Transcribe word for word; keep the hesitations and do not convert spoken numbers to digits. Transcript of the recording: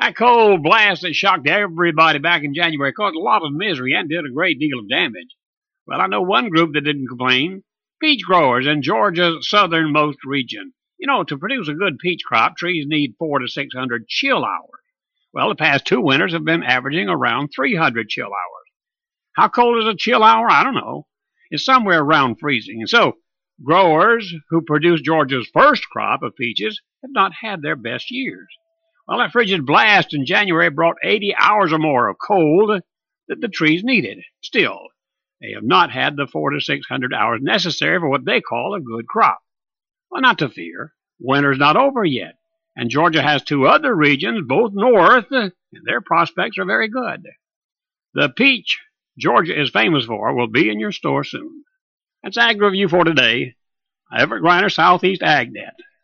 That cold blast that shocked everybody back in January caused a lot of misery and did a great deal of damage. Well, I know one group that didn't complain. Peach growers in Georgia's southernmost region. You know, to produce a good peach crop, trees need four to six hundred chill hours. Well, the past two winters have been averaging around three hundred chill hours. How cold is a chill hour? I don't know. It's somewhere around freezing. And so, growers who produced Georgia's first crop of peaches have not had their best years. Well, that frigid blast in January brought eighty hours or more of cold that the trees needed. Still, they have not had the four to six hundred hours necessary for what they call a good crop. Well, not to fear. Winter's not over yet, and Georgia has two other regions, both north, and their prospects are very good. The peach Georgia is famous for will be in your store soon. That's Ag Review for today. Everett Griner, Southeast AgNet.